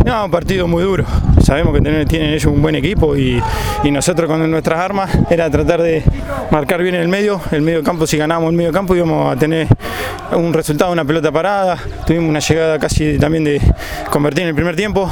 No, un partido muy duro. Sabemos que tienen ellos un buen equipo y nosotros con nuestras armas era tratar de marcar bien el medio campo. Si ganamos el medio campo íbamos a tener un resultado, una pelota parada. Tuvimos una llegada casi también de convertir en el primer tiempo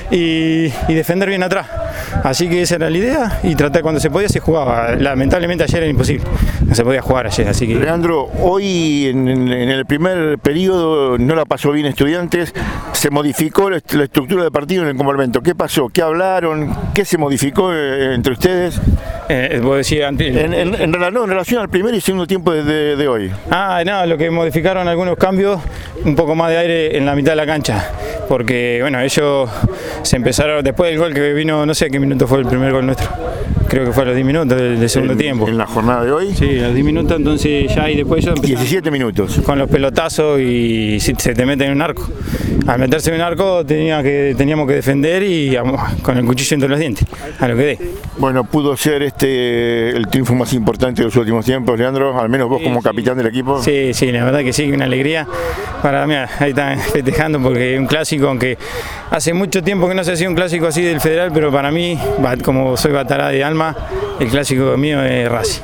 y defender bien atrás. Así que esa era la idea y tratar cuando se podía se jugaba. Lamentablemente ayer era imposible, no se podía jugar ayer. Así que... Leandro, hoy en el primer periodo no la pasó bien Estudiantes, se modificó la estructura del partido en el complemento. ¿Qué pasó? ¿Qué hablaron? ¿Qué se modificó entre ustedes? Vos decías antes... en relación al primer y segundo tiempo de hoy. No, lo que modificaron algunos cambios, un poco más de aire en la mitad de la cancha, porque bueno, ellos se empezaron, después del gol que vino, no sé a qué minuto fue el primer gol nuestro, creo que fue a los 10 minutos del segundo tiempo. ¿En la jornada de hoy? Sí, a los 10 minutos, entonces ya y después ellos empezaron 17 minutos. con los pelotazos y si se te meten en un arco. Al meterse en un arco teníamos que defender y con el cuchillo entre los dientes, a lo que dé. Bueno, pudo ser el triunfo más importante de los últimos tiempos, Leandro, al menos vos como capitán del equipo. Sí, la verdad que sí, una alegría. Para mí, ahí están festejando porque es un clásico, aunque hace mucho tiempo que no se hacía un clásico así del Federal, pero para mí, como soy batará de alma, el clásico mío es Racing.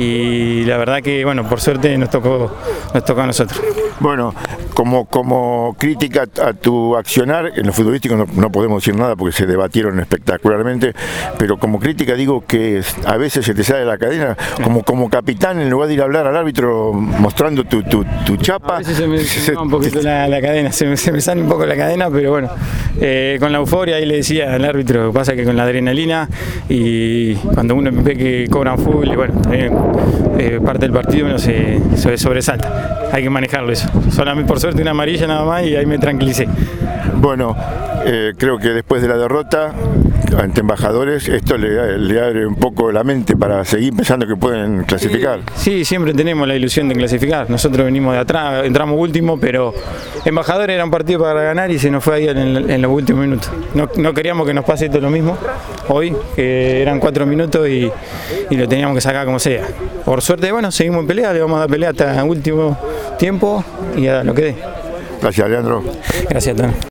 Y la verdad que, bueno, por suerte nos tocó a nosotros. Bueno, como crítica a tu accionar, en lo futbolístico no podemos decir nada porque se debatieron espectacularmente, pero como crítica digo que a veces se te sale la cadena, como capitán, en lugar de ir a hablar al árbitro mostrando tu chapa. A veces se me va un poquito la cadena, se me sale un poco la cadena, pero bueno, con la euforia ahí le decía al árbitro, pasa que con la adrenalina y cuando uno ve que cobran fútbol, y bueno, también parte del partido uno se sobresalta, hay que manejarlo eso. Solamente por suerte una amarilla nada más y ahí me tranquilicé. Bueno, creo que después de la derrota ante Embajadores, esto le abre un poco la mente para seguir pensando que pueden clasificar. Sí, siempre tenemos la ilusión de clasificar. Nosotros venimos de atrás, entramos último, pero Embajadores era un partido para ganar y se nos fue ahí en los últimos minutos. No queríamos que nos pase esto lo mismo hoy, que eran 4 minutos y lo teníamos que sacar como sea. Por suerte, bueno, seguimos en pelea, le vamos a dar pelea hasta el último tiempo y a lo que dé. Gracias, Leandro. Gracias, Tano.